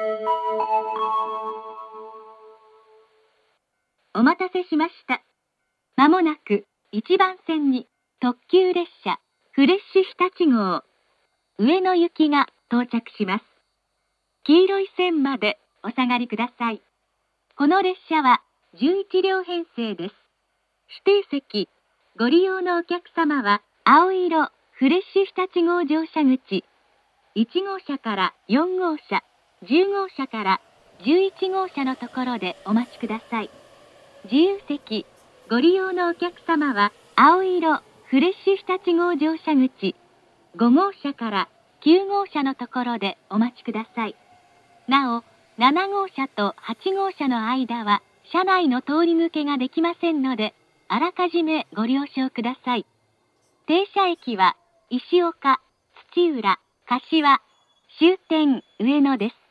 お待たせしました。まもなく1番線に特急列車フレッシュ日立号上野行きが到着します。黄色い線までお下がりください。この列車は11両編成です。指定席ご利用のお客様は青色フレッシュ日立号乗車口1号車から4号車、10号車から11号車のところでお待ちください。自由席ご利用のお客様は青色フレッシュ日立号乗車口5号車から9号車のところでお待ちください。なお、7号車と8号車の間は車内の通り抜けができませんので、あらかじめご了承ください。停車駅は石岡、土浦、柏、終点上野です。